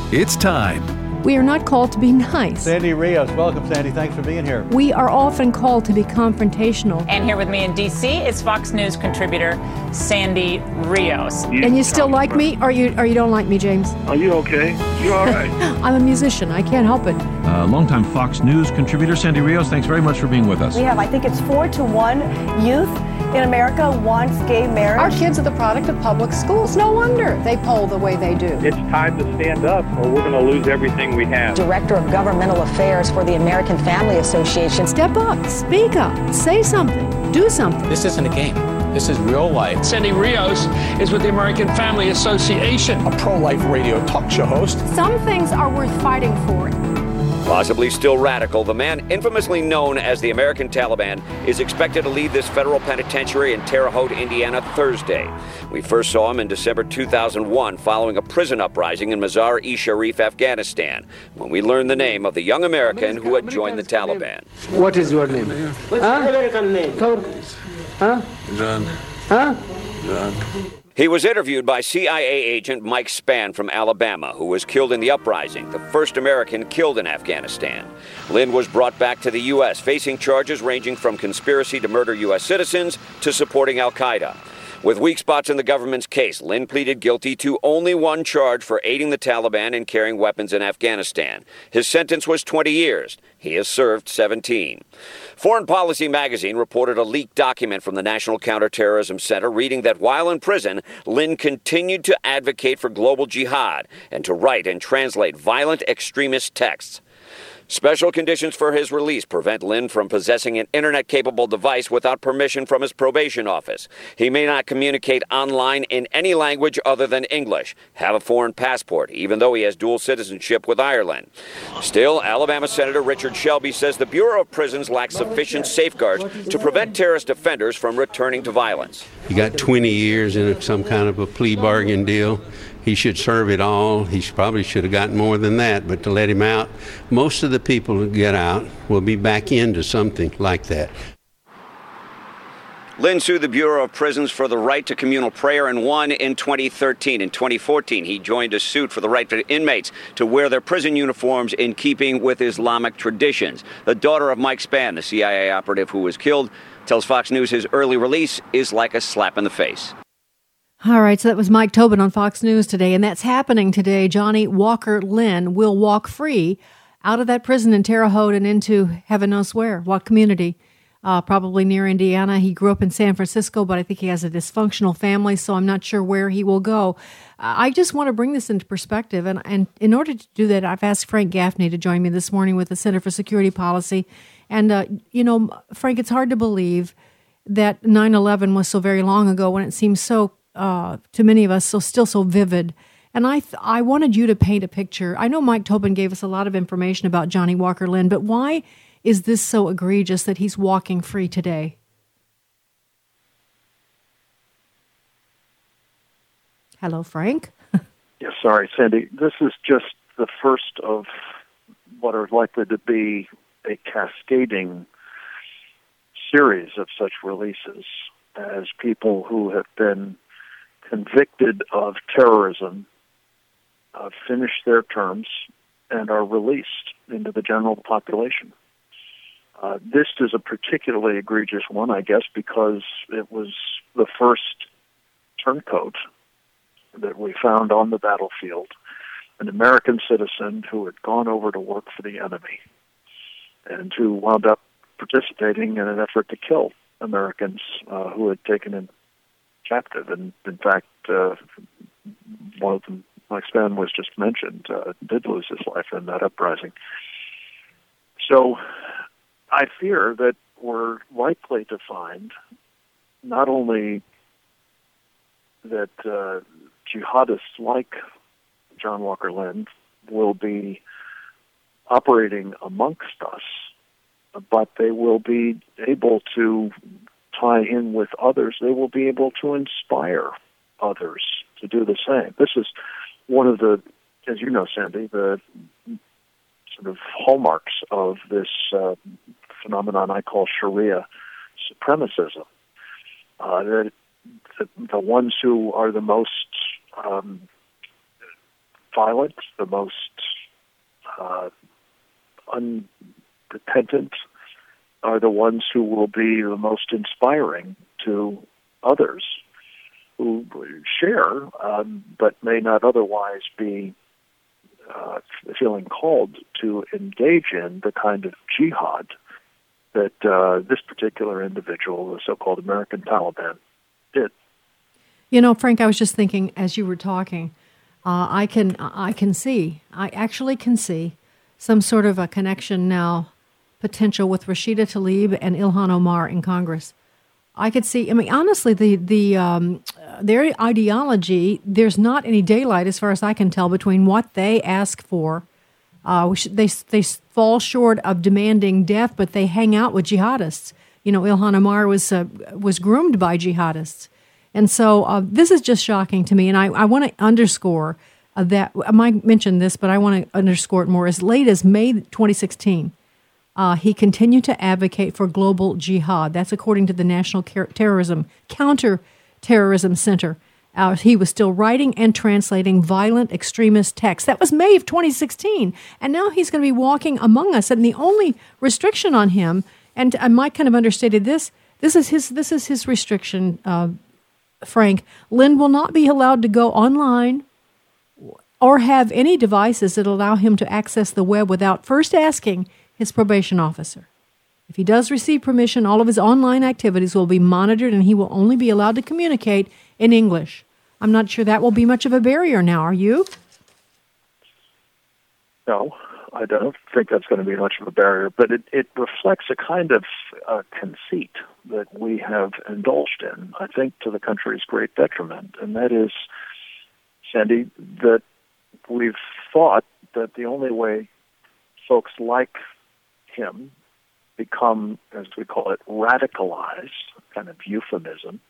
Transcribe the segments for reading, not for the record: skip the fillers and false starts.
It's time. We are not called to be nice. Sandy Rios, welcome, Sandy. Thanks for being here. We are often called to be confrontational. And here with me in D.C. is Fox News contributor Sandy Rios. And you still like me, or you don't like me, James? Are you okay? You all right? I'm a musician. I can't help it. Longtime Fox News contributor Sandy Rios, thanks very much for being with us. We have, I think it's 4-1 youth in America wants gay marriage. Our kids are the product of public schools. No wonder they poll the way they do. It's time to stand up or we're going to lose everything we have. Director of Governmental Affairs for the American Family Association. Step up, speak up, say something, do something. This isn't a game. This is real life. Sandy Rios is with the American Family Association. A pro-life radio talk show host. Some things are worth fighting for. Possibly still radical, the man infamously known as the American Taliban is expected to leave this federal penitentiary in Terre Haute, Indiana, Thursday. We first saw him in December 2001 following a prison uprising in Mazar-e-Sharif, Afghanistan, when we learned the name of the young American who had joined the Taliban. What is your name? What's your American name? Huh? John. Huh? John. He was interviewed by CIA agent Mike Spann from Alabama, who was killed in the uprising, the first American killed in Afghanistan. Lynn was brought back to the U.S., facing charges ranging from conspiracy to murder U.S. citizens to supporting al-Qaeda. With weak spots in the government's case, Lynn pleaded guilty to only one charge for aiding the Taliban and carrying weapons in Afghanistan. His sentence was 20 years. He has served 17. Foreign Policy magazine reported a leaked document from the National Counterterrorism Center reading that while in prison, Lynn continued to advocate for global jihad and to write and translate violent extremist texts. Special conditions for his release prevent Lynn from possessing an internet-capable device without permission from his probation office. He may not communicate online in any language other than English, have a foreign passport, even though he has dual citizenship with Ireland. Still, Alabama Senator Richard Shelby says the Bureau of Prisons lacks sufficient safeguards to prevent terrorist offenders from returning to violence. He got 20 years in some kind of a plea bargain deal. He should serve it all. He probably should have gotten more than that, but to let him out, most of the people who get out will be back into something like that. Lynn sued the Bureau of Prisons for the right to communal prayer and won in 2013. In 2014, he joined a suit for the right for inmates to wear their prison uniforms in keeping with Islamic traditions. The daughter of Mike Spann, the CIA operative who was killed, tells Fox News his early release is like a slap in the face. All right, so that was Mike Tobin on Fox News today, and that's happening today. Johnny Walker Lynn will walk free out of that prison in Terre Haute and into heaven knows where, what community, probably near Indiana. He grew up in San Francisco, but I think he has a dysfunctional family, so I'm not sure where he will go. I just want to bring this into perspective, and in order to do that, I've asked Frank Gaffney to join me this morning with the Center for Security Policy. And, Frank, it's hard to believe that 9/11 was so very long ago when it seems so to many of us, still so vivid. And I wanted you to paint a picture. I know Mike Tobin gave us a lot of information about Johnny Walker Lynn, but why is this so egregious that he's walking free today? Hello, Frank? Yeah, sorry, Sandy. This is just the first of what are likely to be a cascading series of such releases as people who have been convicted of terrorism finish their terms and are released into the general population. This is a particularly egregious one, I guess, because it was the first turncoat that we found on the battlefield, an American citizen who had gone over to work for the enemy and who wound up participating in an effort to kill Americans who had taken him captive. And in fact, one of them, Mike Spann was just mentioned, did lose his life in that uprising. So I fear that we're likely to find not only that jihadists like John Walker Lynn will be operating amongst us, but they will be able to tie in with others. They will be able to inspire others to do the same. This is one of the, as you know, Sandy, the sort of hallmarks of this phenomenon I call Sharia supremacism. The ones who are the most violent, the most unrepentant are the ones who will be the most inspiring to others who share, but may not otherwise be feeling called to engage in the kind of jihad that this particular individual, the so-called American Taliban, did. You know, Frank, I was just thinking as you were talking, I actually can see some sort of a connection now, potential with Rashida Tlaib and Ilhan Omar in Congress. I could see. I mean, honestly, their ideology. There's not any daylight, as far as I can tell, between what they ask for. They fall short of demanding death, but they hang out with jihadists. You know, Ilhan Omar was groomed by jihadists, and so this is just shocking to me. And I want to underscore that. I might mention this, but I want to underscore it more. As late as May 2016. He continued to advocate for global jihad. That's according to the National Counter-Terrorism Center. He was still writing and translating violent extremist texts. That was May of 2016. And now he's going to be walking among us. And the only restriction on him, and I might kind of understated this is his restriction, Frank. Lynn will not be allowed to go online or have any devices that allow him to access the web without first asking his probation officer. If he does receive permission, all of his online activities will be monitored and he will only be allowed to communicate in English. I'm not sure that will be much of a barrier now, are you? No, I don't think that's going to be much of a barrier, but it reflects a kind of conceit that we have indulged in, I think to the country's great detriment, and that is, Sandy, that we've thought that the only way folks like him become, as we call it, radicalized, kind of euphemism,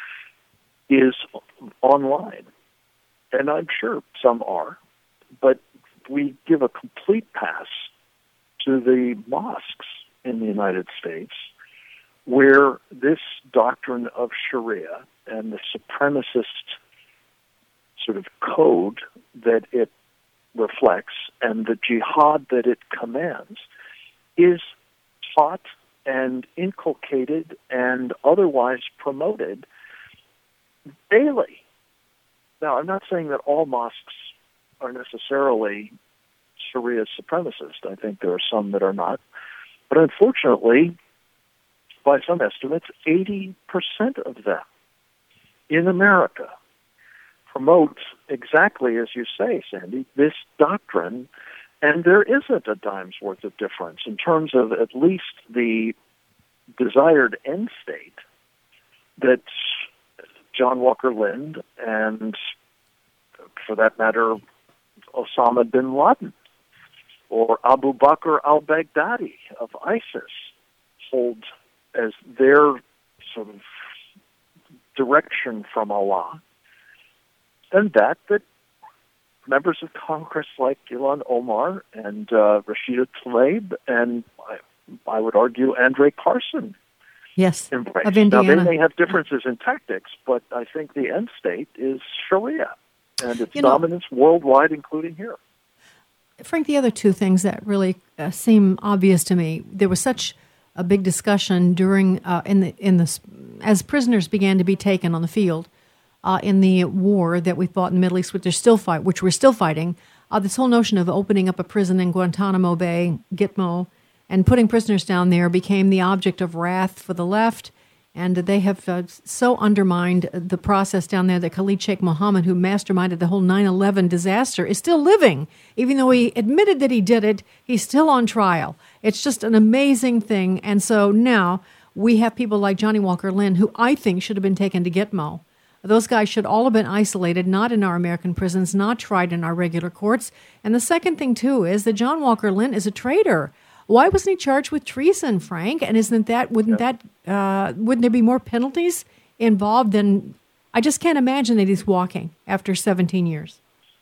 is online. And I'm sure some are, but we give a complete pass to the mosques in the United States where this doctrine of Sharia and the supremacist sort of code that it reflects and the jihad that it commands is taught and inculcated and otherwise promoted daily. Now, I'm not saying that all mosques are necessarily Sharia supremacist. I think there are some that are not. But unfortunately, by some estimates, 80% of them in America promote exactly as you say, Sandy, this doctrine, and there isn't a dime's worth of difference in terms of at least the desired end state that John Walker Lind and, for that matter, Osama bin Laden or Abu Bakr al-Baghdadi of ISIS hold as their sort of direction from Allah, and that members of Congress like Ilhan Omar and Rashida Tlaib and I would argue Andre Carson embrace. Of Indiana. Now, they may have differences in tactics, but I think the end state is Sharia and its dominance worldwide, including here. Frank, the other two things that really seem obvious to me, there was such a big discussion during as prisoners began to be taken on the field in the war that we fought in the Middle East, which we're still fighting. This whole notion of opening up a prison in Guantanamo Bay, Gitmo, and putting prisoners down there became the object of wrath for the left, and they have so undermined the process down there that Khalid Sheikh Mohammed, who masterminded the whole 9/11 disaster, is still living. Even though he admitted that he did it, he's still on trial. It's just an amazing thing. And so now we have people like Johnny Walker Lind, who I think should have been taken to Gitmo. Those guys should all have been isolated, not in our American prisons, not tried in our regular courts. And the second thing, too, is that John Walker Lind is a traitor. Why wasn't he charged with treason, Frank? And wouldn't there be more penalties involved than, I just can't imagine that he's walking after 17 years.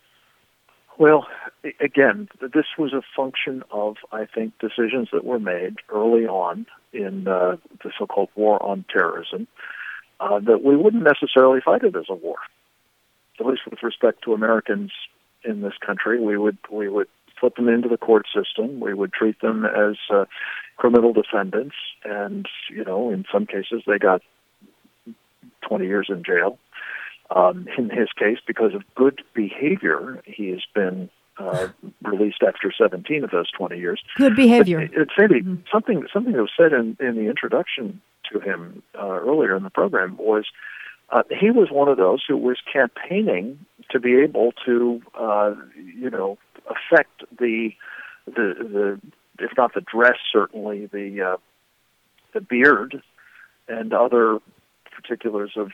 Well, again, this was a function of, I think, decisions that were made early on in the so-called war on terrorism, that we wouldn't necessarily fight it as a war, at least with respect to Americans in this country. We would put them into the court system. We would treat them as criminal defendants, and in some cases they got 20 years in jail. In his case, because of good behavior, he has been released after 17 of those 20 years. Good behavior. But, Sandy, something that was said in the introduction to him earlier in the program was he was one of those who was campaigning to be able to, affect the if not the dress, certainly the beard and other particulars of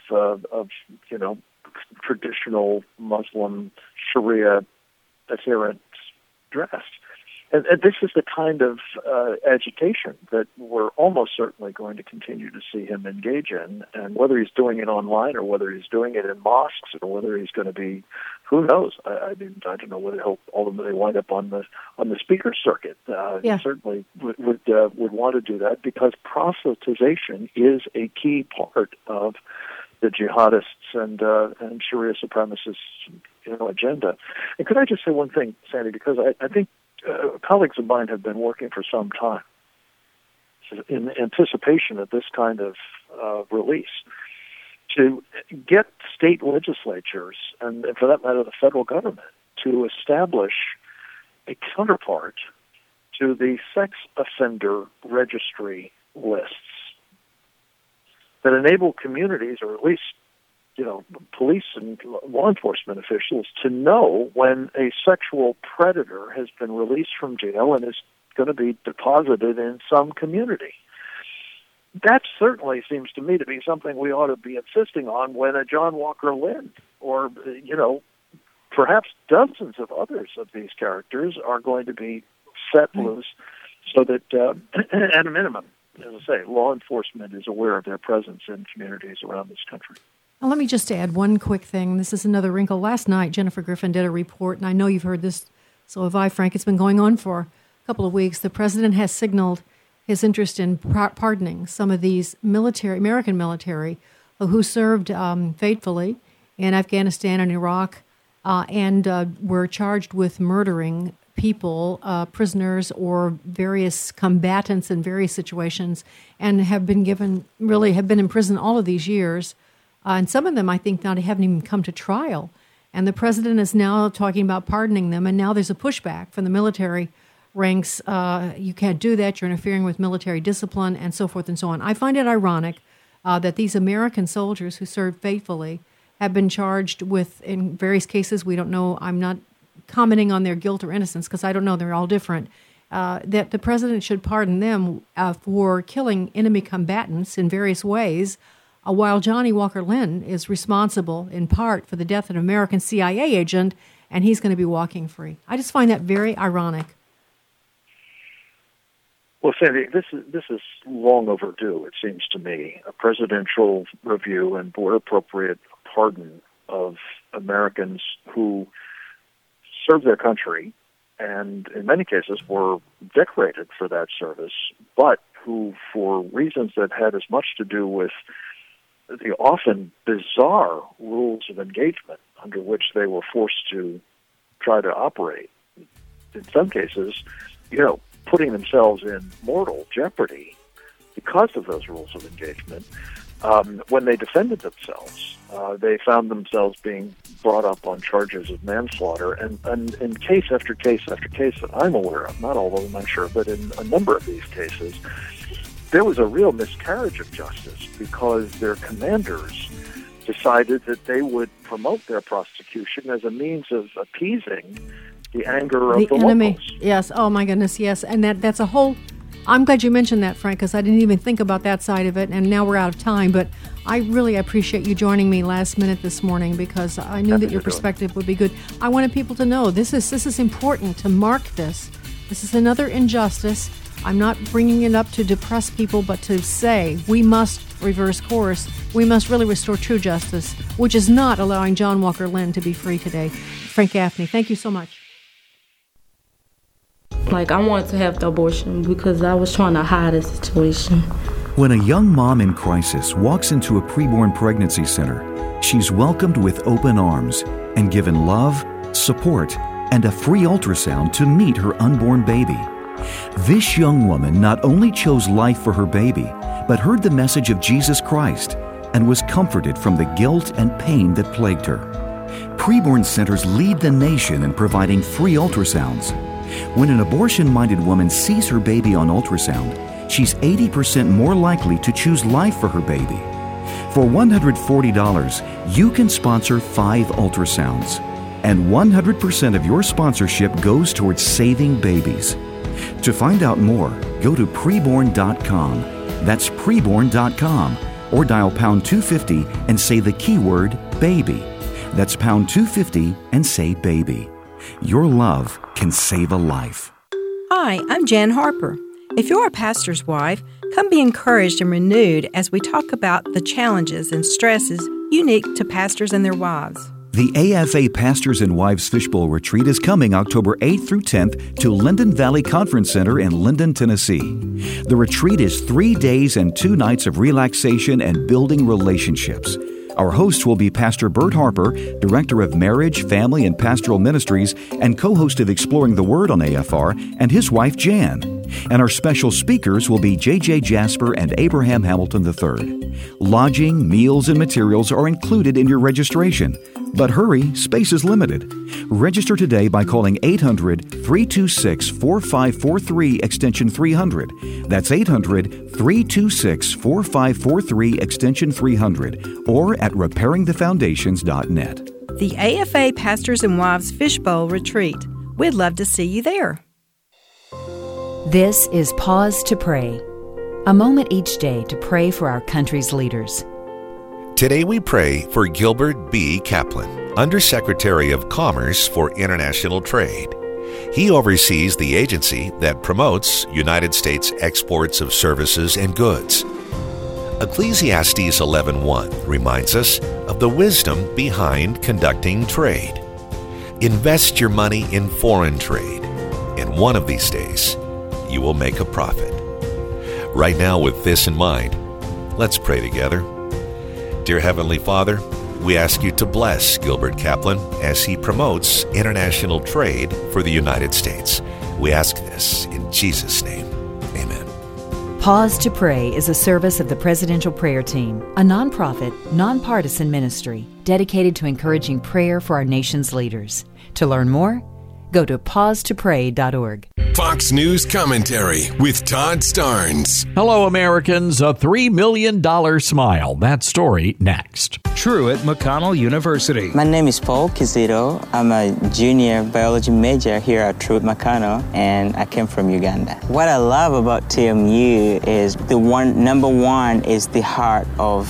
traditional Muslim Sharia adherent dress. And this is the kind of agitation that we're almost certainly going to continue to see him engage in. And whether he's doing it online or whether he's doing it in mosques or whether he's going to be, who knows? I don't know whether he'll ultimately wind up on the speaker circuit. He certainly would want to do that because proselytization is a key part of the jihadists and Sharia supremacists agenda. And could I just say one thing, Sandy, because I think colleagues of mine have been working for some time in anticipation of this kind of release to get state legislatures, and for that matter the federal government, to establish a counterpart to the sex offender registry lists that enable communities, or at least police and law enforcement officials, to know when a sexual predator has been released from jail and is going to be deposited in some community. That certainly seems to me to be something we ought to be insisting on when a John Walker Lindh or, perhaps dozens of others of these characters are going to be set loose so that, at a minimum, as I say, law enforcement is aware of their presence in communities around this country. Now, let me just add one quick thing. This is another wrinkle. Last night, Jennifer Griffin did a report, and I know you've heard this, so have I, Frank. It's been going on for a couple of weeks. The president has signaled his interest in pardoning some of these American military who served faithfully in Afghanistan and Iraq and were charged with murdering people, prisoners, or various combatants in various situations, and have been in prison all of these years. And some of them, I think, now haven't even come to trial. And the president is now talking about pardoning them, and now there's a pushback from the military ranks. You can't do that. You're interfering with military discipline, and so forth and so on. I find it ironic that these American soldiers who served faithfully have been charged with, in various cases, we don't know, I'm not commenting on their guilt or innocence because I don't know, they're all different, that the president should pardon them for killing enemy combatants in various ways, while Johnny Walker Lindh is responsible in part for the death of an American CIA agent, and he's going to be walking free. I just find that very ironic. Well, Sandy, this is long overdue, it seems to me. A presidential review and board-appropriate pardon of Americans who served their country and, in many cases, were decorated for that service, but who, for reasons that had as much to do with the often bizarre rules of engagement under which they were forced to try to operate, in some cases, putting themselves in mortal jeopardy because of those rules of engagement. When they defended themselves, they found themselves being brought up on charges of manslaughter, and in case after case after case that I'm aware of, not all of them I'm sure, but in a number of these cases, there was a real miscarriage of justice because their commanders decided that they would promote their prosecution as a means of appeasing the anger of the enemy. locals. Yes. Oh my goodness. Yes. And that's a whole. I'm glad you mentioned that, Frank, because I didn't even think about that side of it. And now we're out of time. But I really appreciate you joining me last minute this morning because I knew that your perspective would be good. I wanted people to know this is important to mark this. This is another injustice. I'm not bringing it up to depress people, but to say we must reverse course. We must really restore true justice, which is not allowing John Walker Lindh to be free today. Frank Gaffney, thank you so much. I wanted to have the abortion because I was trying to hide the situation. When a young mom in crisis walks into a preborn pregnancy center, she's welcomed with open arms and given love, support, and a free ultrasound to meet her unborn baby. This young woman not only chose life for her baby, but heard the message of Jesus Christ and was comforted from the guilt and pain that plagued her. Preborn centers lead the nation in providing free ultrasounds. When an abortion-minded woman sees her baby on ultrasound, she's 80% more likely to choose life for her baby. For $140, you can sponsor 5 ultrasounds, and 100% of your sponsorship goes towards saving babies. To find out more, go to preborn.com. That's preborn.com, or dial pound 250 and say the keyword baby. That's pound 250 and say baby. Your love can save a life. Hi, I'm Jan Harper. If you're a pastor's wife, come be encouraged and renewed as we talk about the challenges and stresses unique to pastors and their wives. The AFA Pastors and Wives Fishbowl Retreat is coming October 8th through 10th to Linden Valley Conference Center in Linden, Tennessee. The retreat is 3 days and 2 nights of relaxation and building relationships. Our host will be Pastor Bert Harper, Director of Marriage, Family, and Pastoral Ministries, and co-host of Exploring the Word on AFR, and his wife, Jan. And our special speakers will be J.J. Jasper and Abraham Hamilton III. Lodging, meals, and materials are included in your registration. But hurry, space is limited. Register today by calling 800-326-4543 extension 300. That's 800-326-4543 extension 300, or at repairingthefoundations.net. The AFA Pastors and Wives Fishbowl Retreat. We'd love to see you there. This is Pause to Pray, a moment each day to pray for our country's leaders. Today we pray for Gilbert B. Kaplan, Undersecretary of Commerce for International Trade. He oversees the agency that promotes United States exports of services and goods. Ecclesiastes 11:1 reminds us of the wisdom behind conducting trade. Invest your money in foreign trade, and one of these days you will make a profit. Right now, with this in mind, let's pray together. Dear Heavenly Father, we ask you to bless Gilbert Kaplan as he promotes international trade for the United States. We ask this in Jesus' name. Amen. Pause to Pray is a service of the Presidential Prayer Team, a nonprofit, nonpartisan ministry dedicated to encouraging prayer for our nation's leaders. To learn more, go to pausetopray.org. Fox News Commentary with Todd Starnes. Hello, Americans. A $3 million smile. That story next. Truett McConnell University. My name is Paul Kizito. I'm a junior biology major here at Truett McConnell, and I came from Uganda. What I love about TMU is number one is the heart of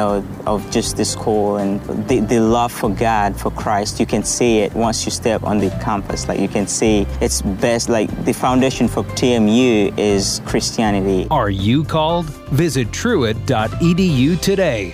just the school and the love for God, for Christ. You can see it once you step on the campus. Like you can see it's best, like the foundation for TMU is Christianity. Are you called? Visit truett.edu today.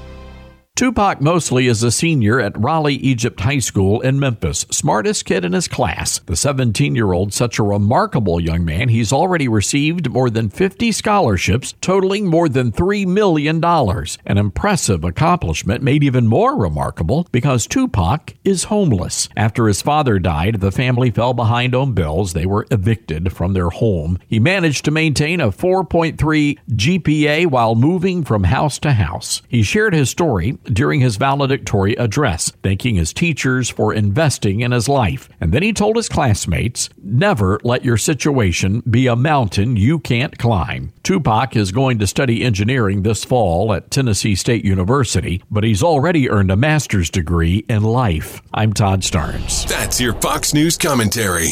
Tupac Mosley is a senior at Raleigh Egypt High School in Memphis. Smartest kid in his class. The 17-year-old, such a remarkable young man, he's already received more than 50 scholarships, totaling more than $3 million. An impressive accomplishment made even more remarkable because Tupac is homeless. After his father died, the family fell behind on bills. They were evicted from their home. He managed to maintain a 4.3 GPA while moving from house to house. He shared his story during his valedictory address, thanking his teachers for investing in his life. And then he told his classmates, never let your situation be a mountain you can't climb. Tupac is going to study engineering this fall at Tennessee State University, but he's already earned a master's degree in life. I'm Todd Starnes. That's your Fox News Commentary.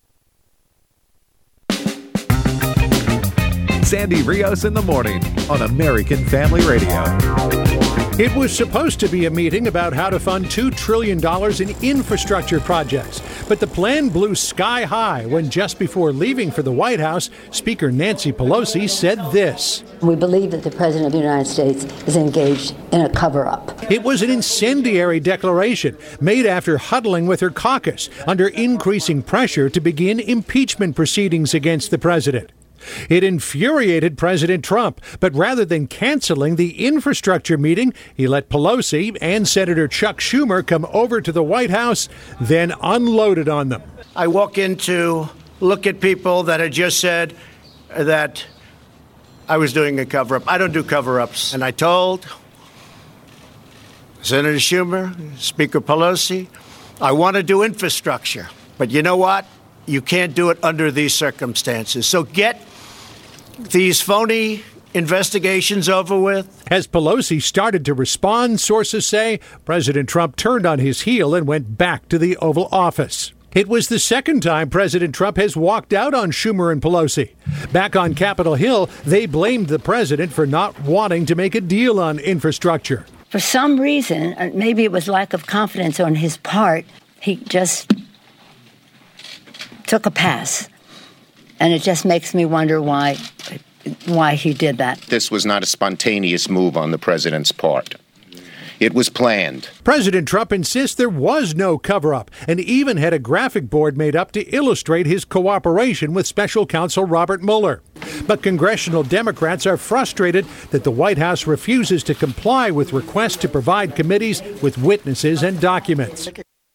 Sandy Rios in the morning on American Family Radio. It was supposed to be a meeting about how to fund $2 trillion in infrastructure projects, but the plan blew sky high when just before leaving for the White House, Speaker Nancy Pelosi said this. We believe that the President of the United States is engaged in a cover-up. It was an incendiary declaration made after huddling with her caucus under increasing pressure to begin impeachment proceedings against the president. It infuriated President Trump, but rather than canceling the infrastructure meeting, he let Pelosi and Senator Chuck Schumer come over to the White House, then unloaded on them. I walk in to look at people that had just said that I was doing a cover-up. I don't do cover-ups. And I told Senator Schumer, Speaker Pelosi, I want to do infrastructure. But you know what? You can't do it under these circumstances. So get these phony investigations over with. As Pelosi started to respond, sources say President Trump turned on his heel and went back to the Oval Office. It was the second time President Trump has walked out on Schumer and Pelosi. Back on Capitol Hill, they blamed the president for not wanting to make a deal on infrastructure. For some reason, maybe it was lack of confidence on his part, he just took a pass. And it just makes me wonder why he did that. This was not a spontaneous move on the president's part. It was planned. President Trump insists there was no cover-up and even had a graphic board made up to illustrate his cooperation with special counsel Robert Mueller. But congressional Democrats are frustrated that the White House refuses to comply with requests to provide committees with witnesses and documents.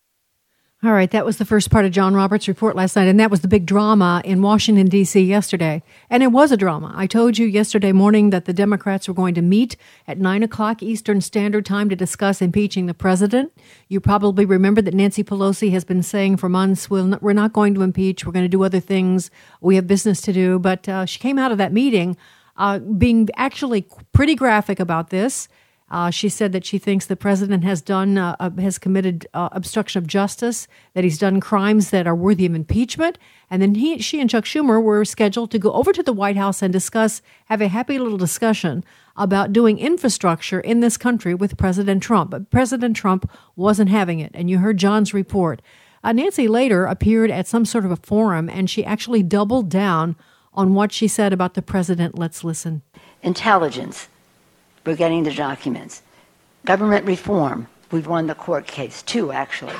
All right, that was the first part of John Roberts' report last night, and that was the big drama in Washington, D.C. yesterday. And it was a drama. I told you yesterday morning that the Democrats were going to meet at 9 o'clock Eastern Standard Time to discuss impeaching the president. You probably remember that Nancy Pelosi has been saying for months, we're not going to impeach, we're going to do other things, we have business to do. But she came out of that meeting being actually pretty graphic about this. She said that she thinks the president has committed obstruction of justice, that he's done crimes that are worthy of impeachment. And then she and Chuck Schumer were scheduled to go over to the White House and have a happy little discussion about doing infrastructure in this country with President Trump. But President Trump wasn't having it. And you heard John's report. Nancy later appeared at some sort of a forum, and she actually doubled down on what she said about the president. Let's listen. Intelligence. We're getting the documents. Government reform. We've won the court case, 2 actually.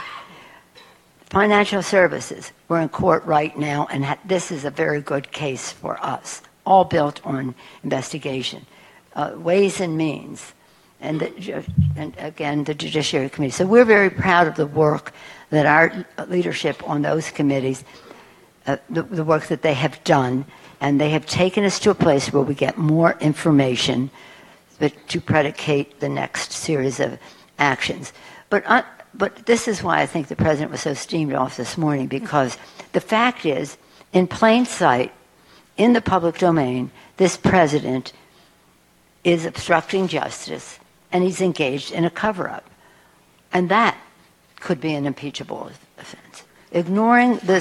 Financial services. We're in court right now, and this is a very good case for us, all built on investigation. Ways and means, and again, the Judiciary Committee. So we're very proud of the work that our leadership on those committees, the work that they have done, and they have taken us to a place where we get more information to predicate the next series of actions. But this is why I think the president was so steamed off this morning, because the fact is, in plain sight, in the public domain, this president is obstructing justice and he's engaged in a cover-up. And that could be an impeachable offense. Ignoring the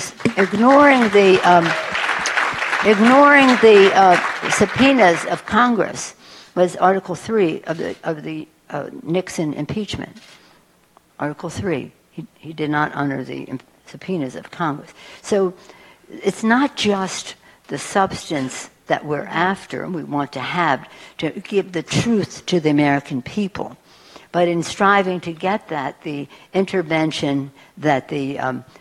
subpoenas of Congress was Article 3 of the Nixon impeachment. Article 3. He did not honor the subpoenas of Congress. So it's not just the substance that we're after and we want to have to give the truth to the American people. But in striving to get that, the intervention that the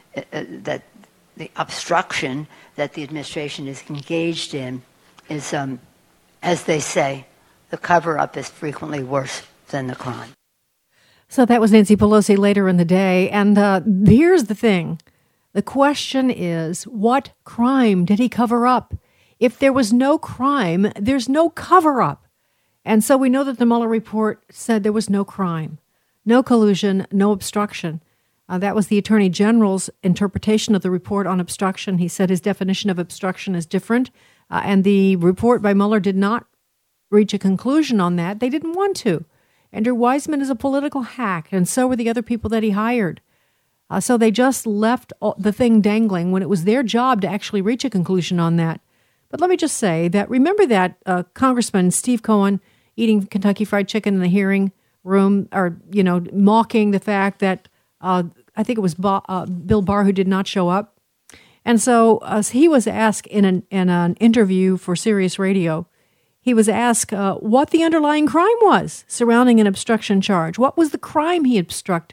obstruction that the administration is engaged in is, as they say, the cover-up is frequently worse than the crime. So that was Nancy Pelosi later in the day. And here's the thing. The question is, what crime did he cover up? If there was no crime, there's no cover-up. And so we know that the Mueller report said there was no crime, no collusion, no obstruction. That was the Attorney General's interpretation of the report on obstruction. He said his definition of obstruction is different. And the report by Mueller did not reach a conclusion on that. They didn't want to. Andrew Weissman is a political hack, and so were the other people that he hired. So they just left the thing dangling when it was their job to actually reach a conclusion on that. But let me just say that, remember that Congressman Steve Cohen eating Kentucky Fried Chicken in the hearing room, or, mocking the fact that I think it was Bill Barr who did not show up. And so he was asked in an interview for Sirius Radio, he was asked what the underlying crime was surrounding an obstruction charge. What was the crime he obstructed?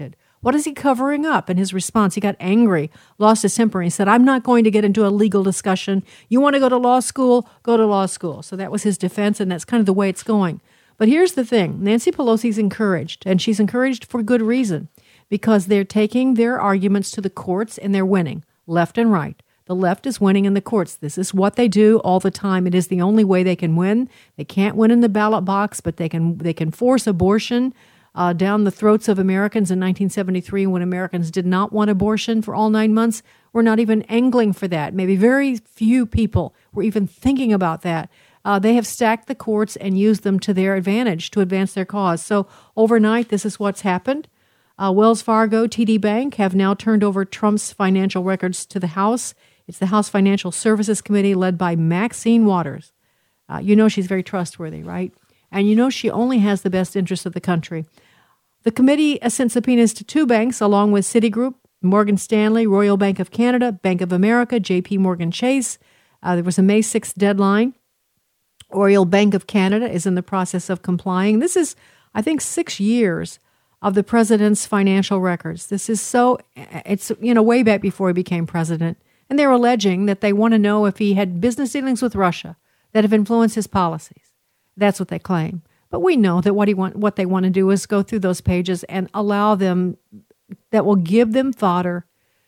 What is he covering up? In his response, he got angry, lost his temper, and he said, I'm not going to get into a legal discussion. You want to go to law school? Go to law school. So that was his defense, and that's kind of the way it's going. But here's the thing. Nancy Pelosi's encouraged, and she's encouraged for good reason, because they're taking their arguments to the courts and they're winning, left and right. The left is winning in the courts. This is what they do all the time. It is the only way they can win. They can't win in the ballot box, but they can force abortion down the throats of Americans in 1973 when Americans did not want abortion for all 9 months. We're not even angling for that. Maybe very few people were even thinking about that. They have stacked the courts and used them to their advantage to advance their cause. So overnight, this is what's happened. Wells Fargo, TD Bank have now turned over Trump's financial records to the House. It's the House Financial Services Committee led by Maxine Waters. You know she's very trustworthy, right? And you know she only has the best interests of the country. The committee sent subpoenas to 2 banks along with Citigroup, Morgan Stanley, Royal Bank of Canada, Bank of America, JP Morgan Chase. There was a May 6th deadline. Royal Bank of Canada is in the process of complying. This is, I think, 6 years of the president's financial records. This is it's way back before he became president. And they're alleging that they want to know if he had business dealings with Russia that have influenced his policies. That's what they claim. But we know that what they want to do is go through those pages and allow them, that will give them fodder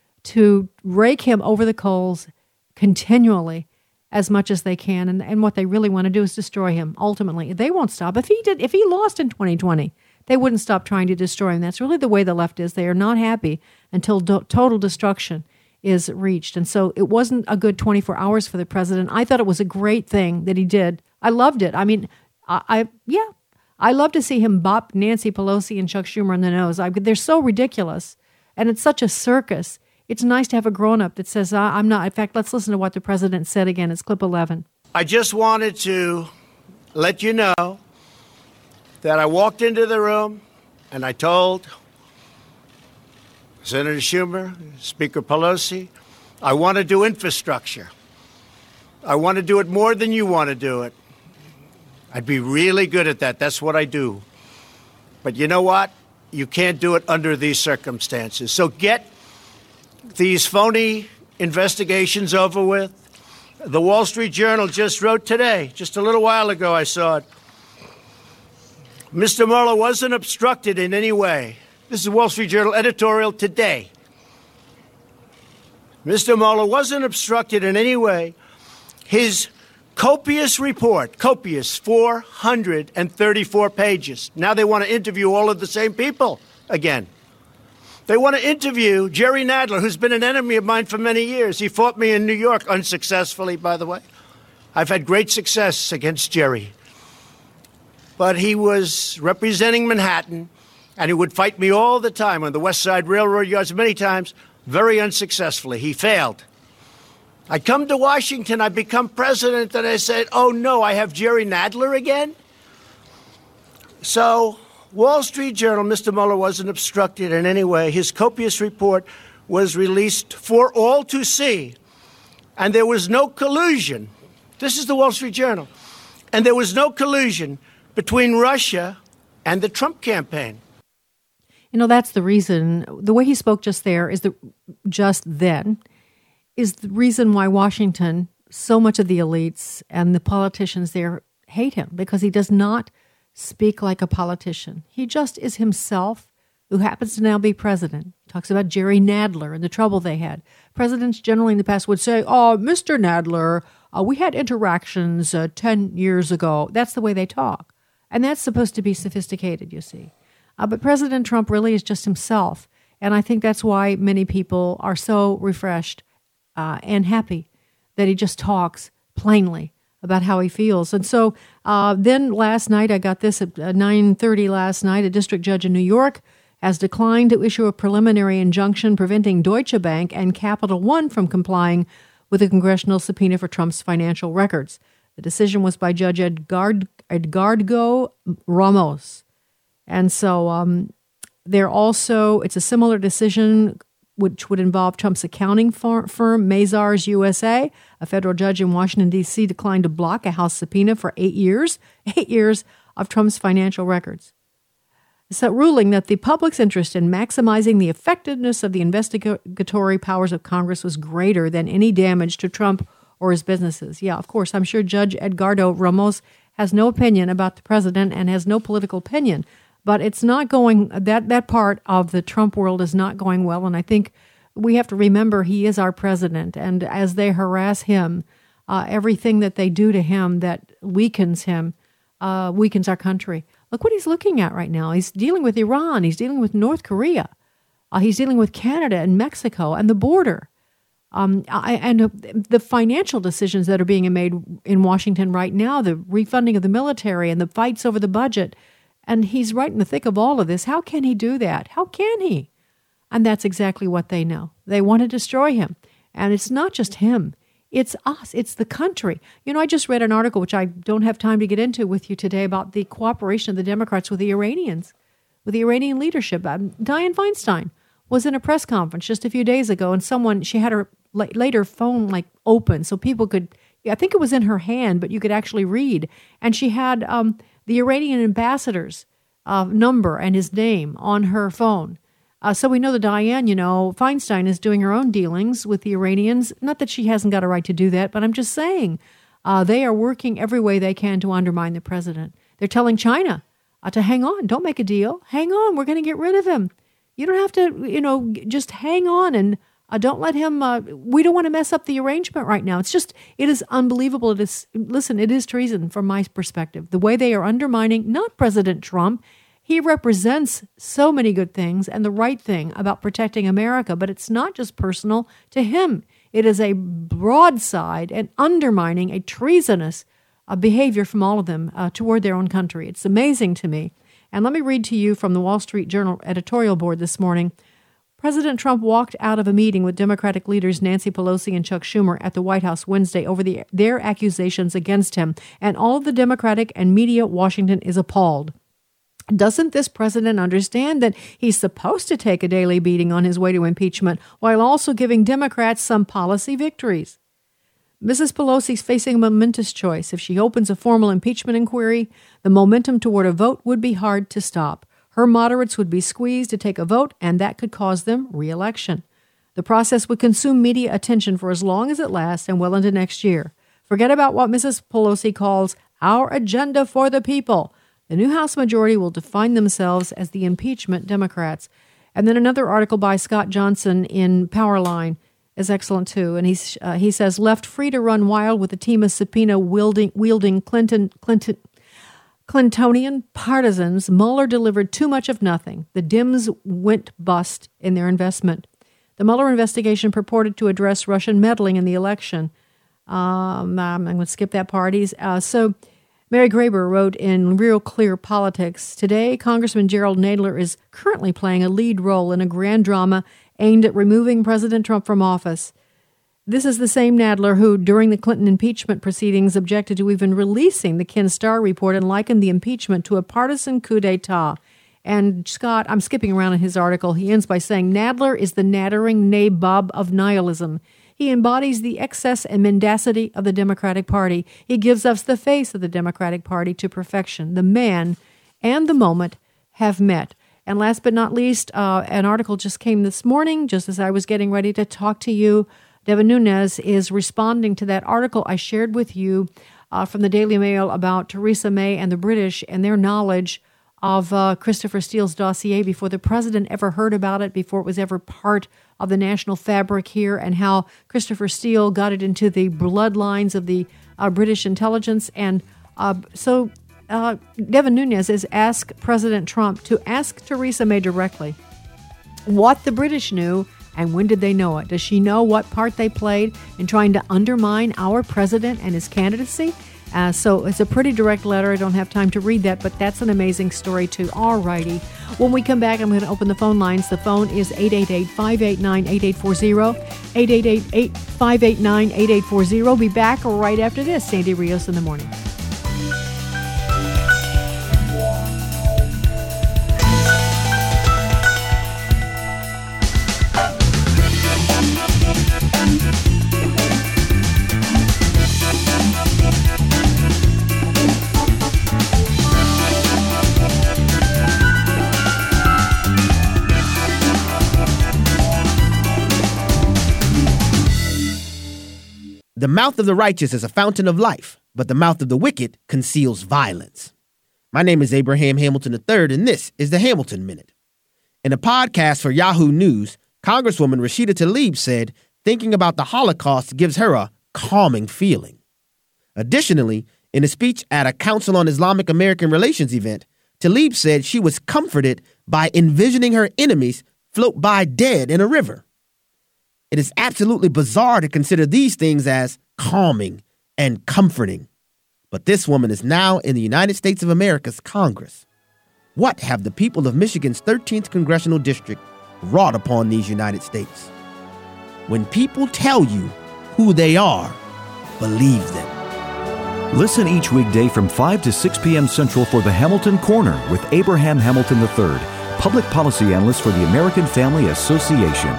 to rake him over the coals continually as much as they can. And what they really want to do is destroy him, ultimately. They won't stop. If he lost in 2020, they wouldn't stop trying to destroy him. That's really the way the left is. They are not happy until total destruction is reached. And so it wasn't a good 24 hours for the president. I thought it was a great thing that he did. I loved it. I mean, I love to see him bop Nancy Pelosi and Chuck Schumer in the nose. They're so ridiculous, and it's such a circus. It's nice to have a grown-up that says, I'm not. In fact, let's listen to what the president said again. It's clip 11. I just wanted to let you know that I walked into the room and I told Senator Schumer, Speaker Pelosi, I want to do infrastructure. I want to do it more than you want to do it. I'd be really good at that. That's what I do. But you know what? You can't do it under these circumstances. So get these phony investigations over with. The Wall Street Journal just wrote today, just a little while ago I saw it. Mr. Mueller wasn't obstructed in any way. This is the Wall Street Journal editorial today. Mr. Mueller wasn't obstructed in any way. His copious report, 434 pages. Now they want to interview all of the same people again. They want to interview Jerry Nadler, who's been an enemy of mine for many years. He fought me in New York unsuccessfully, by the way. I've had great success against Jerry. But he was representing Manhattan, and he would fight me all the time on the West Side Railroad yards, many times, very unsuccessfully. He failed. I come to Washington, I become president, and I said, oh no, I have Jerry Nadler again? So, Wall Street Journal, Mr. Mueller wasn't obstructed in any way. His copious report was released for all to see, and there was no collusion. This is the Wall Street Journal. And there was no collusion between Russia and the Trump campaign. You know, that's the reason. The way he spoke just there is the reason why Washington, so much of the elites and the politicians there hate him, because he does not speak like a politician. He just is himself, who happens to now be president. Talks about Jerry Nadler and the trouble they had. Presidents generally in the past would say, oh, Mr. Nadler, we had interactions 10 years ago. That's the way they talk. And that's supposed to be sophisticated, you see. But President Trump really is just himself. And I think that's why many people are so refreshed and happy that he just talks plainly about how he feels. And so then last night, I got this at 9:30 last night, a district judge in New York has declined to issue a preliminary injunction preventing Deutsche Bank and Capital One from complying with a congressional subpoena for Trump's financial records. The decision was by Judge Edgardo Ramos. And so it's a similar decision which would involve Trump's accounting firm, Mazars USA. A federal judge in Washington, D.C. declined to block a House subpoena for 8 years of Trump's financial records. ruling that the public's interest in maximizing the effectiveness of the investigatory powers of Congress was greater than any damage to Trump or his businesses. Yeah, of course, I'm sure Judge Edgardo Ramos has no opinion about the president and has no political opinion, but it's not going, that part of the Trump world is not going well, and I think we have to remember he is our president, and as they harass him, everything that they do to him that weakens him, weakens our country. Look what he's looking at right now. He's dealing with Iran. He's dealing with North Korea. He's dealing with Canada and Mexico and the border. And the financial decisions that are being made in Washington right now, the refunding of the military and the fights over the budget. And he's right in the thick of all of this. How can he do that? How can he? And that's exactly what they know. They want to destroy him. And it's not just him. It's us. It's the country. You know, I just read an article, which I don't have time to get into with you today, about the cooperation of the Democrats with the Iranians, with the Iranian leadership. Dianne Feinstein was in a press conference just a few days ago, and she had her later phone open so people could, I think it was in her hand, but you could actually read. And she had the Iranian ambassador's number and his name on her phone. So we know that Dianne, Feinstein is doing her own dealings with the Iranians. Not that she hasn't got a right to do that, but I'm just saying they are working every way they can to undermine the president. They're telling China to hang on. Don't make a deal. Hang on. We're going to get rid of him. You don't have to, just hang on and don't let him, we don't want to mess up the arrangement right now. It is unbelievable. It is treason from my perspective. The way they are undermining, not President Trump. He represents so many good things and the right thing about protecting America, but it's not just personal to him. It is a broadside and undermining, a treasonous behavior from all of them toward their own country. It's amazing to me. And let me read to you from the Wall Street Journal editorial board this morning. President Trump walked out of a meeting with Democratic leaders Nancy Pelosi and Chuck Schumer at the White House Wednesday over their accusations against him, and all of the Democratic and media Washington is appalled. Doesn't this president understand that he's supposed to take a daily beating on his way to impeachment while also giving Democrats some policy victories? Mrs. Pelosi's facing a momentous choice. If she opens a formal impeachment inquiry, the momentum toward a vote would be hard to stop. Her moderates would be squeezed to take a vote, and that could cause them re-election. The process would consume media attention for as long as it lasts and well into next year. Forget about what Mrs. Pelosi calls our agenda for the people. The new House majority will define themselves as the impeachment Democrats. And then another article by Scott Johnson in Powerline is excellent too. And he says, left free to run wild with a team of subpoena-wielding Clintonian partisans, Mueller delivered too much of nothing. The Dems went bust in their investment. The Mueller investigation purported to address Russian meddling in the election. I'm going to skip that part. So Mary Graber wrote in Real Clear Politics, today Congressman Gerald Nadler is currently playing a lead role in a grand drama aimed at removing President Trump from office. This is the same Nadler who, during the Clinton impeachment proceedings, objected to even releasing the Ken Starr report and likened the impeachment to a partisan coup d'etat. And Scott, I'm skipping around in his article, he ends by saying, Nadler is the nattering nabob of nihilism. He embodies the excess and mendacity of the Democratic Party. He gives us the face of the Democratic Party to perfection. The man and the moment have met. And last but not least, an article just came this morning, just as I was getting ready to talk to you. Devin Nunes is responding to that article I shared with you from the Daily Mail about Theresa May and the British and their knowledge of Christopher Steele's dossier before the president ever heard about it, before it was ever part of the national fabric here, and how Christopher Steele got it into the bloodlines of the British intelligence. And so Devin Nunes has asked President Trump to ask Theresa May directly what the British knew and when did they know it? Does she know what part they played in trying to undermine our president and his candidacy? So it's a pretty direct letter. I don't have time to read that, but that's an amazing story too. All righty. When we come back, I'm going to open the phone lines. The phone is 888-589-8840, 888-589-8840. We'll be back right after this. Sandy Rios in the Morning. The mouth of the righteous is a fountain of life, but the mouth of the wicked conceals violence. My name is Abraham Hamilton III, and this is the Hamilton Minute. In a podcast for Yahoo News, Congresswoman Rashida Tlaib said thinking about the Holocaust gives her a calming feeling. Additionally, in a speech at a Council on Islamic American Relations event, Tlaib said she was comforted by envisioning her enemies float by dead in a river. It is absolutely bizarre to consider these things as calming and comforting. But this woman is now in the United States of America's Congress. What have the people of Michigan's 13th Congressional District wrought upon these United States? When people tell you who they are, believe them. Listen each weekday from 5 to 6 p.m. Central for the Hamilton Corner with Abraham Hamilton III, public policy analyst for the American Family Association.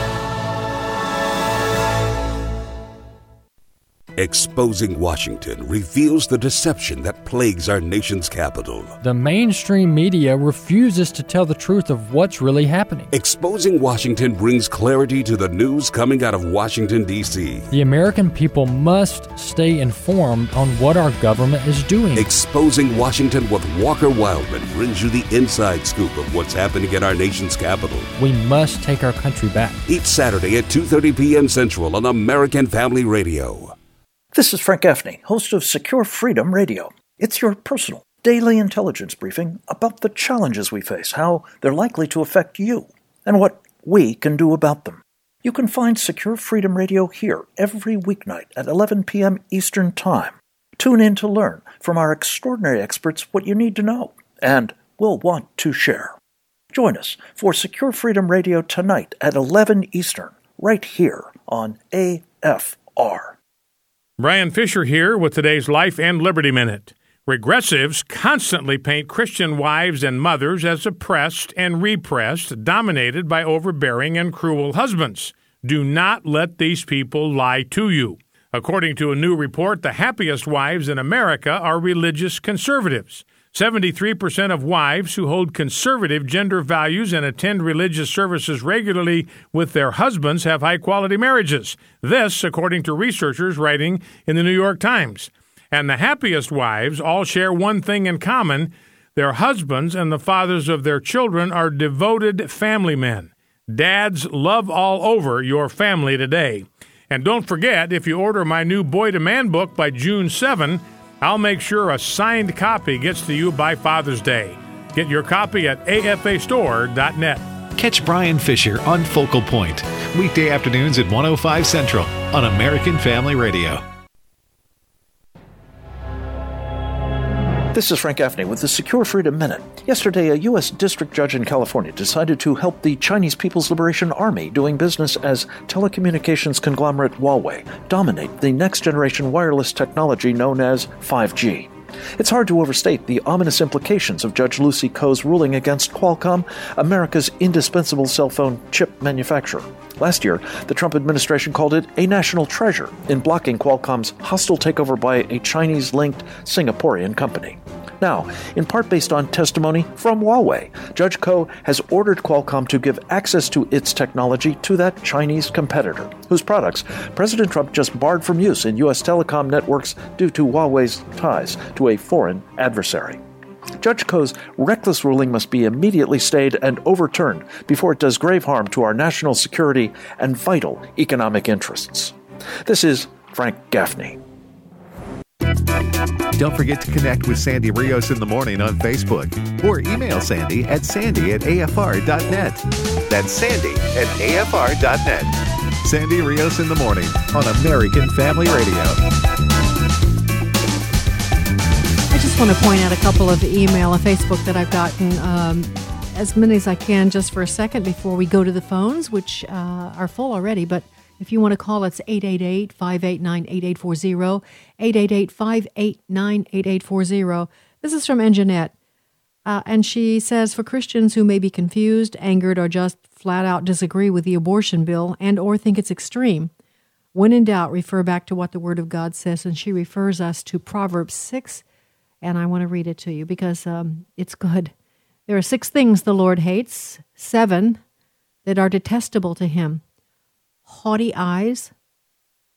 Exposing Washington reveals the deception that plagues our nation's capital. The mainstream media refuses to tell the truth of what's really happening. Exposing Washington brings clarity to the news coming out of Washington, D.C. The American people must stay informed on what our government is doing. Exposing Washington with Walker Wildman brings you the inside scoop of what's happening at our nation's capital. We must take our country back. Each Saturday at 2:30 p.m. Central on American Family Radio. This is Frank Gaffney, host of Secure Freedom Radio. It's your personal daily intelligence briefing about the challenges we face, how they're likely to affect you, and what we can do about them. You can find Secure Freedom Radio here every weeknight at 11 p.m. Eastern Time. Tune in to learn from our extraordinary experts what you need to know and will want to share. Join us for Secure Freedom Radio tonight at 11 Eastern, right here on AFR. Brian Fisher here with today's Life and Liberty Minute. Regressives constantly paint Christian wives and mothers as oppressed and repressed, dominated by overbearing and cruel husbands. Do not let these people lie to you. According to a new report, the happiest wives in America are religious conservatives. 73% of wives who hold conservative gender values and attend religious services regularly with their husbands have high-quality marriages. This, according to researchers writing in the New York Times. And the happiest wives all share one thing in common. Their husbands and the fathers of their children are devoted family men. Dads, love all over your family today. And don't forget, if you order my new Boy to Man book by June 7, I'll make sure a signed copy gets to you by Father's Day. Get your copy at afastore.net. Catch Brian Fisher on Focal Point, weekday afternoons at 1:05 Central on American Family Radio. This is Frank Gaffney with the Secure Freedom Minute. Yesterday, a U.S. district judge in California decided to help the Chinese People's Liberation Army, doing business as telecommunications conglomerate Huawei, dominate the next-generation wireless technology known as 5G. It's hard to overstate the ominous implications of Judge Lucy Koh's ruling against Qualcomm, America's indispensable cell phone chip manufacturer. Last year, the Trump administration called it a national treasure in blocking Qualcomm's hostile takeover by a Chinese-linked Singaporean company. Now, in part based on testimony from Huawei, Judge Koh has ordered Qualcomm to give access to its technology to that Chinese competitor, whose products President Trump just barred from use in U.S. telecom networks due to Huawei's ties to a foreign adversary. Judge Koh's reckless ruling must be immediately stayed and overturned before it does grave harm to our national security and vital economic interests. This is Frank Gaffney. Don't forget to connect with Sandy Rios in the morning on Facebook or email Sandy at sandy@afr.net. That's sandy@afr.net. Sandy Rios in the morning on American Family Radio. I just want to point out a couple of email and Facebook that I've gotten, as many as I can just for a second before we go to the phones, which are full already. But if you want to call, it's 888-589-8840, 888-589-8840. This is from Anjanette, and she says, for Christians who may be confused, angered, or just flat out disagree with the abortion bill and or think it's extreme, when in doubt, refer back to what the Word of God says. And she refers us to Proverbs 6, and I want to read it to you because it's good. There are 6 things the Lord hates, 7 that are detestable to him: haughty eyes,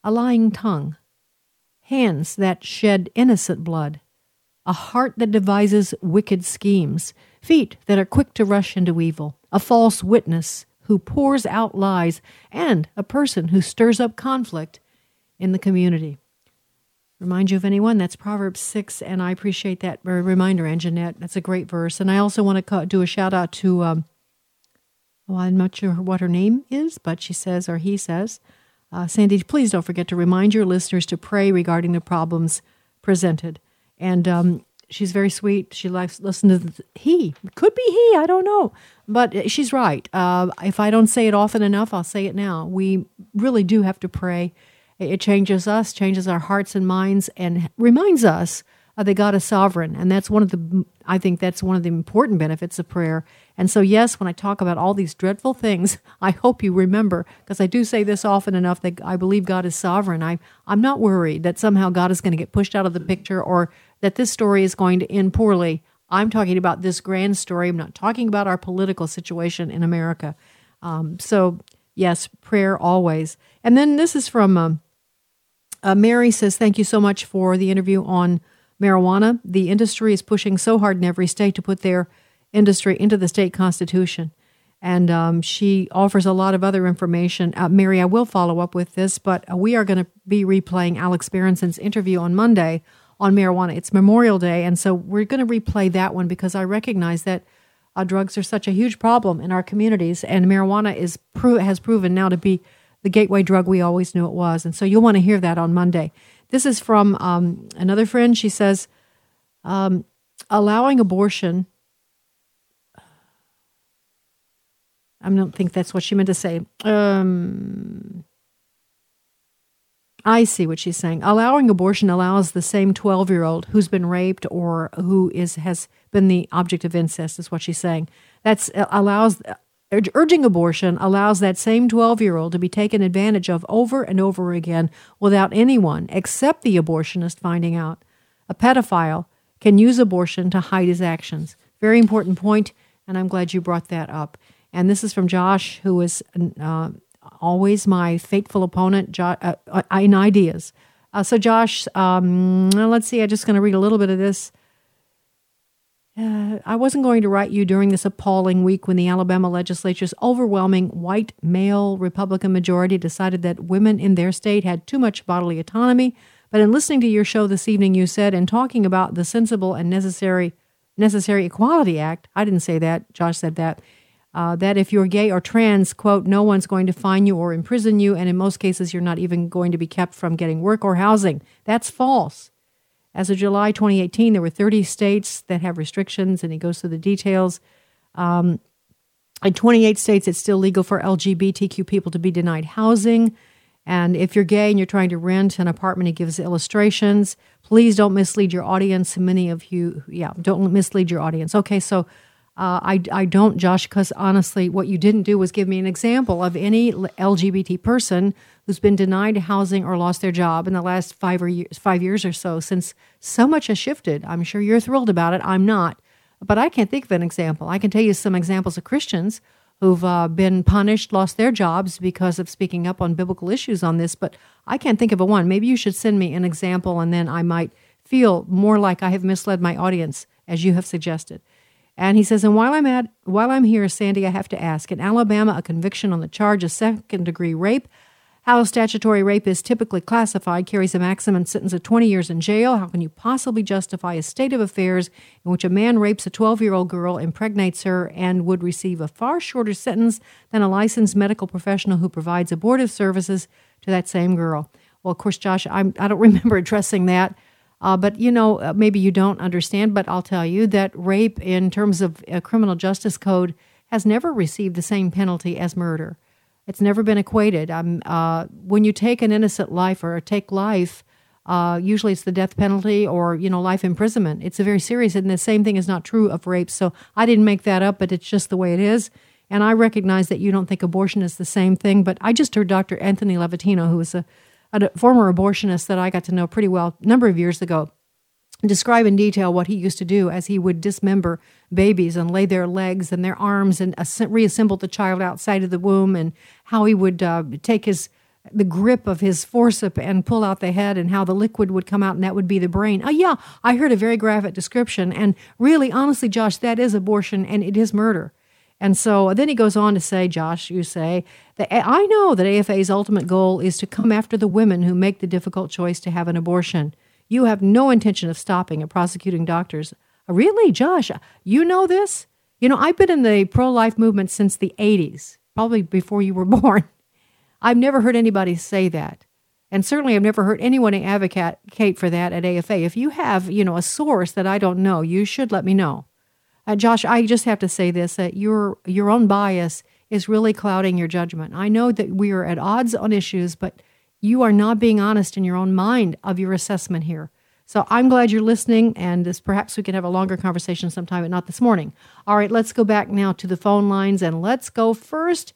a lying tongue, hands that shed innocent blood, a heart that devises wicked schemes, feet that are quick to rush into evil, a false witness who pours out lies, and a person who stirs up conflict in the community. Remind you of anyone? That's Proverbs 6, and I appreciate that reminder, Anjanette. That's a great verse. And I also want to do a shout-out to, I'm not sure what her name is, but she says, or he says, Sandy, please don't forget to remind your listeners to pray regarding the problems presented. And she's very sweet. She likes to listen to he. Could be he, I don't know. But she's right. If I don't say it often enough, I'll say it now. We really do have to pray. It changes us, changes our hearts and minds, and reminds us that God is sovereign. And that's I think that's one of the important benefits of prayer. And so, yes, when I talk about all these dreadful things, I hope you remember, because I do say this often enough, that I believe God is sovereign. I'm not worried that somehow God is going to get pushed out of the picture or that this story is going to end poorly. I'm talking about this grand story. I'm not talking about our political situation in America. So, yes, prayer always. And then this is from Mary says, thank you so much for the interview on marijuana. The industry is pushing so hard in every state to put their industry into the state constitution. And she offers a lot of other information. Mary, I will follow up with this, but we are going to be replaying Alex Berenson's interview on Monday on marijuana. It's Memorial Day, and so we're going to replay that one because I recognize that drugs are such a huge problem in our communities, and marijuana has proven now to be the gateway drug we always knew it was. And so you'll want to hear that on Monday. This is from another friend. She says, allowing abortion, I don't think that's what she meant to say. I see what she's saying. Allowing abortion allows the same 12-year-old who's been raped or who has been the object of incest, is what she's saying. Urging abortion allows that same 12-year-old to be taken advantage of over and over again without anyone except the abortionist finding out. A pedophile can use abortion to hide his actions. Very important point, and I'm glad you brought that up. And this is from Josh, who is always my faithful opponent in ideas. So Josh, let's see, I'm just going to read a little bit of this. I wasn't going to write you during this appalling week when the Alabama legislature's overwhelming white male Republican majority decided that women in their state had too much bodily autonomy. But in listening to your show this evening, you said, in talking about the sensible and necessary Equality Act, I didn't say that, Josh said that if you're gay or trans, quote, no one's going to fine you or imprison you, and in most cases you're not even going to be kept from getting work or housing. That's false. As of July 2018, there were 30 states that have restrictions, and he goes through the details. In 28 states, it's still legal for LGBTQ people to be denied housing. And if you're gay and you're trying to rent an apartment, he gives illustrations. Please don't mislead your audience. Many of you, don't mislead your audience. Okay, so I don't, Josh, because honestly, what you didn't do was give me an example of any LGBT person who's been denied housing or lost their job in the last 5 years or so, since so much has shifted. I'm sure you're thrilled about it. I'm not. But I can't think of an example. I can tell you some examples of Christians who've been punished, lost their jobs because of speaking up on biblical issues on this, but I can't think of a one. Maybe you should send me an example, and then I might feel more like I have misled my audience, as you have suggested. And he says, and while I'm here, Sandy, I have to ask, in Alabama, a conviction on the charge of second-degree rape, how statutory rape is typically classified, carries a maximum sentence of 20 years in jail. How can you possibly justify a state of affairs in which a man rapes a 12-year-old girl, impregnates her, and would receive a far shorter sentence than a licensed medical professional who provides abortive services to that same girl? Well, of course, Josh, I don't remember addressing that. But, maybe you don't understand, but I'll tell you that rape in terms of a criminal justice code has never received the same penalty as murder. It's never been equated. When you take an innocent life or take life, usually it's the death penalty or, life imprisonment. It's a very serious, and the same thing is not true of rape. So I didn't make that up, but it's just the way it is. And I recognize that you don't think abortion is the same thing, but I just heard Dr. Anthony Levatino, who is a former abortionist that I got to know pretty well a number of years ago, describe in detail what he used to do as he would dismember babies and lay their legs and their arms and reassemble the child outside of the womb, and how he would take his the grip of his forceps and pull out the head and how the liquid would come out and that would be the brain. Oh, yeah, I heard a very graphic description. And really, honestly, Josh, that is abortion and it is murder. And so then he goes on to say, Josh, you say, that I know that AFA's ultimate goal is to come after the women who make the difficult choice to have an abortion. You have no intention of stopping and prosecuting doctors. Really, Josh, you know this? You know, I've been in the pro-life movement since the 80s, probably before you were born. I've never heard anybody say that. And certainly I've never heard anyone advocate for that at AFA. If you have, a source that I don't know, you should let me know. Josh, I just have to say this, that your own bias is really clouding your judgment. I know that we are at odds on issues, but you are not being honest in your own mind of your assessment here. So I'm glad you're listening, and perhaps we can have a longer conversation sometime, but not this morning. All right, let's go back now to the phone lines, and let's go first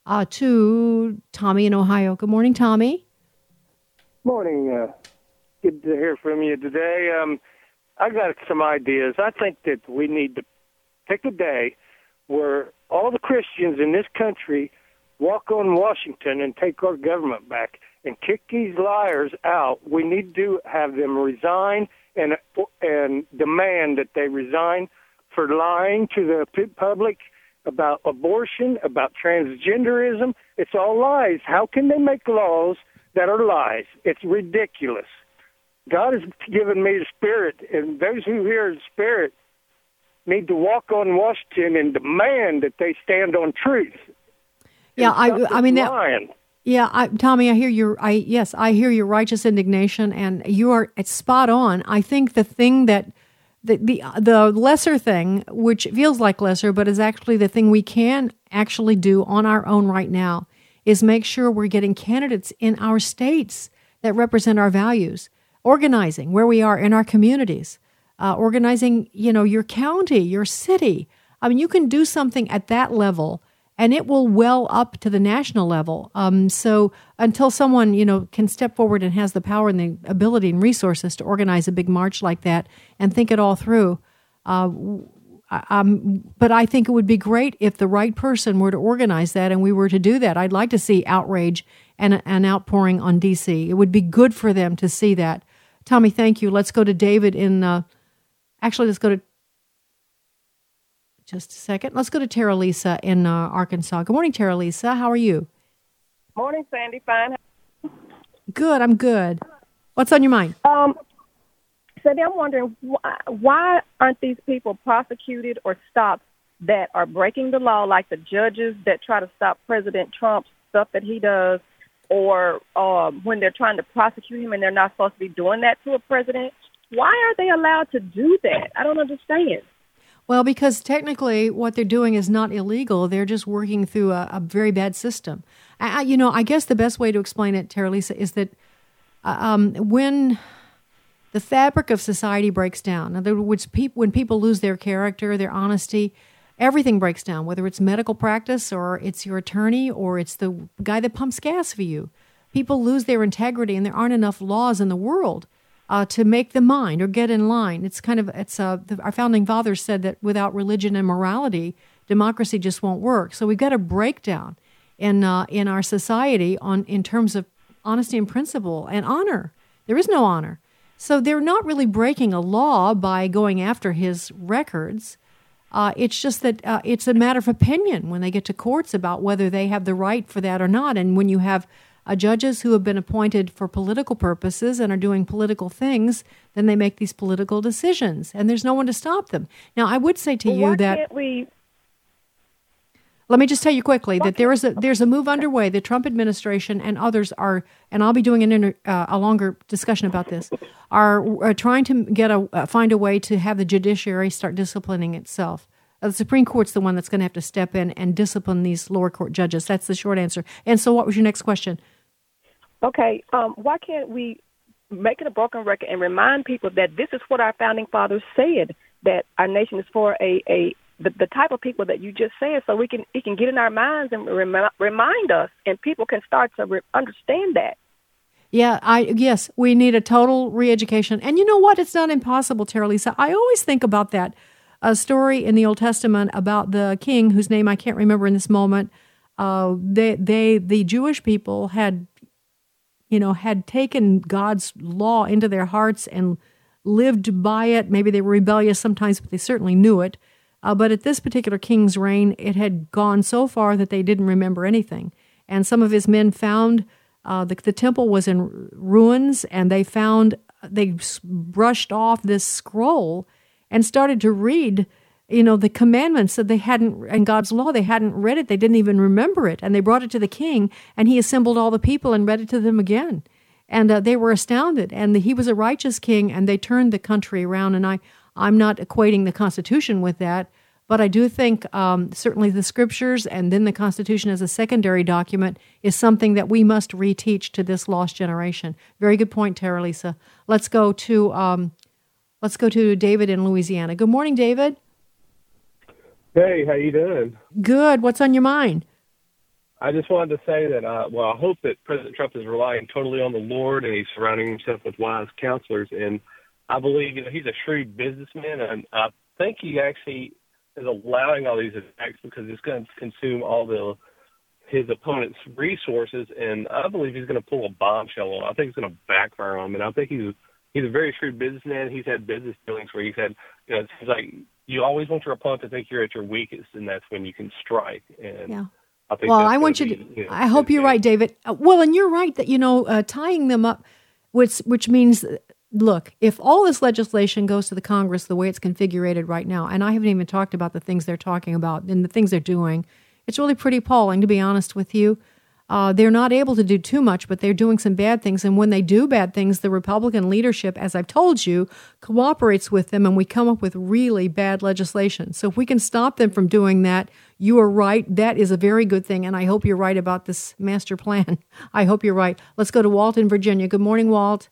to Tommy in Ohio. Good morning, Tommy. Morning. Good to hear from you today. I got some ideas. I think that we need to pick a day where all the Christians in this country walk on Washington and take our government back and kick these liars out. We need to have them resign and demand that they resign for lying to the public about abortion, about transgenderism. It's all lies. How can they make laws that are lies? It's ridiculous. God has given me the Spirit, and those who hear the Spirit need to walk on Washington and demand that they stand on truth. Yeah, I mean that. Lying. Yeah, Tommy, I hear your righteous indignation, and you are spot on. I think the thing that the lesser thing, which feels like lesser, but is actually the thing we can actually do on our own right now, is make sure we're getting candidates in our states that represent our values, organizing where we are in our communities, organizing, your county, your city. I mean, you can do something at that level, and it will well up to the national level. So until someone, can step forward and has the power and the ability and resources to organize a big march like that and think it all through, but I think it would be great if the right person were to organize that and we were to do that. I'd like to see outrage and an outpouring on D.C. It would be good for them to see that. Tommy, thank you. Let's go to David let's go to just a second. Let's go to Tara Lisa in Arkansas. Good morning, Tara Lisa. How are you? Morning, Sandy. Fine. Good. I'm good. What's on your mind? Sandy, I'm wondering why aren't these people prosecuted or stopped that are breaking the law, like the judges that try to stop President Trump's stuff that he does, or when they're trying to prosecute him and they're not supposed to be doing that to a president? Why are they allowed to do that? I don't understand. Well, because technically what they're doing is not illegal. They're just working through a very bad system. I guess the best way to explain it, Tara Lisa, is that when the fabric of society breaks down, in other words, when people lose their character, their honesty, everything breaks down, whether it's medical practice or it's your attorney or it's the guy that pumps gas for you. People lose their integrity, and there aren't enough laws in the world to make them mind or get in line. Our founding fathers said that without religion and morality, democracy just won't work. So we've got a breakdown in our society in terms of honesty and principle and honor. There is no honor. So they're not really breaking a law by going after his records. It's just that it's a matter of opinion when they get to courts about whether they have the right for that or not. And when you have judges who have been appointed for political purposes and are doing political things, then they make these political decisions, and there's no one to stop them. Now, I would say to you that... Let me just tell you quickly that there's a move underway. The Trump administration and others are, and I'll be doing a longer discussion about this, are trying to find a way to have the judiciary start disciplining itself. The Supreme Court's the one that's going to have to step in and discipline these lower court judges. That's the short answer. And so what was your next question? Okay, why can't we make it a broken record and remind people that this is what our founding fathers said, that our nation is for the type of people that you just said, so it can get in our minds and remind us, and people can start to understand that. Yeah, yes, we need a total re-education. And you know what? It's not impossible, Tara Lisa. I always think about that. A story in the Old Testament about the king, whose name I can't remember in this moment. The Jewish people had had taken God's law into their hearts and lived by it. Maybe they were rebellious sometimes, but they certainly knew it. But at this particular king's reign, it had gone so far that they didn't remember anything. And some of his men found the temple was in ruins, and they brushed off this scroll and started to read, the commandments that they hadn't, and God's law, they hadn't read it. They didn't even remember it. And they brought it to the king, and he assembled all the people and read it to them again. And they were astounded. And he was a righteous king, and they turned the country around. And I'm not equating the Constitution with that, but I do think certainly the Scriptures and then the Constitution as a secondary document is something that we must reteach to this lost generation. Very good point, Tara Lisa. Let's go to David in Louisiana. Good morning, David. Hey, how you doing? Good. What's on your mind? I just wanted to say that, I hope that President Trump is relying totally on the Lord, and he's surrounding himself with wise counselors. And I believe, he's a shrewd businessman, and I think he actually is allowing all these attacks because it's going to consume all his opponent's resources, and I believe he's going to pull a bombshell on. I think it's going to backfire on him, and I think he's a very shrewd businessman. He's had business dealings where he's had, it seems like you always want your opponent to think you're at your weakest, and that's when you can strike. And yeah. I think I want you to. I hope you're right, David. And you're right that tying them up, which means, look, if all this legislation goes to the Congress the way it's configured right now, and I haven't even talked about the things they're talking about and the things they're doing, it's really pretty appalling, to be honest with you. They're not able to do too much, but they're doing some bad things. And when they do bad things, the Republican leadership, as I've told you, cooperates with them, and we come up with really bad legislation. So if we can stop them from doing that, you are right. That is a very good thing, and I hope you're right about this master plan. I hope you're right. Let's go to Walt in Virginia. Good morning, Walt.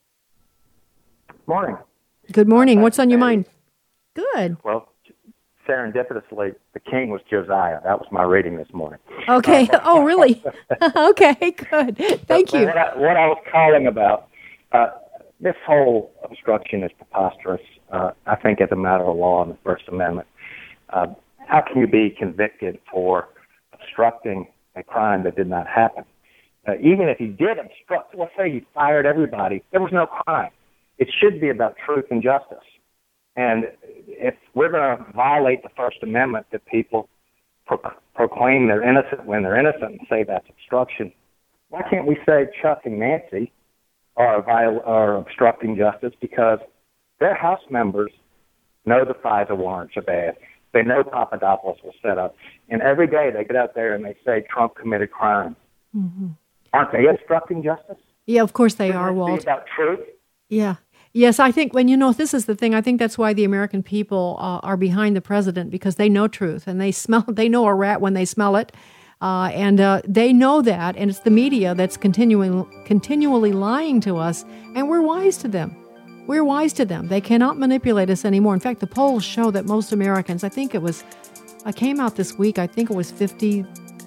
Morning. Good morning. What's on your mind? Good. Well, serendipitously, the king was Josiah. That was my reading this morning. Okay. Oh, really? Okay, good. Thank you. What I was calling about, this whole obstruction is preposterous, I think, as a matter of law in the First Amendment. How can you be convicted for obstructing a crime that did not happen? Even if he did obstruct, let's say he fired everybody, there was no crime. It should be about truth and justice. And if we're going to violate the First Amendment, that people proclaim they're innocent when they're innocent and say that's obstruction, why can't we say Chuck and Nancy are obstructing justice because their House members know the FISA warrants are bad. They know Papadopoulos was set up. And every day they get out there and they say Trump committed crime. Mm-hmm. Aren't they obstructing justice? Yeah, of course they are, Walt. It's about truth. Yeah. Yes, I think this is the thing. I think that's why the American people are behind the president, because they know truth and they know a rat when they smell it. And they know that, and it's the media that's continually lying to us, and we're wise to them. We're wise to them. They cannot manipulate us anymore. In fact, the polls show that most Americans, I came out this week, I think it was 50,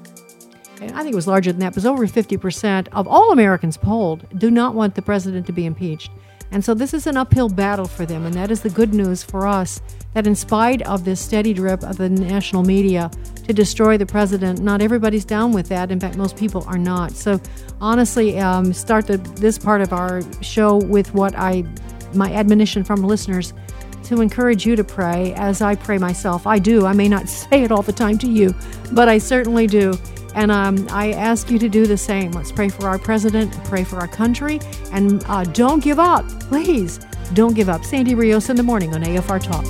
I think it was larger than that, but it was over 50% of all Americans polled do not want the president to be impeached. And so this is an uphill battle for them, and that is the good news for us, that in spite of this steady drip of the national media to destroy the president, not everybody's down with that. In fact, most people are not. So honestly, start this part of our show with my admonition from listeners to encourage you to pray as I pray myself. I do. I may not say it all the time to you, but I certainly do. And I ask you to do the same. Let's pray for our president, pray for our country, and don't give up. Please, don't give up. Sandy Rios in the morning on AFR Talk.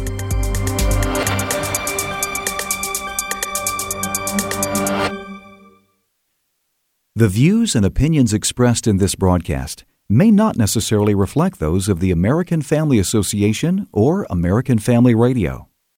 The views and opinions expressed in this broadcast may not necessarily reflect those of the American Family Association or American Family Radio.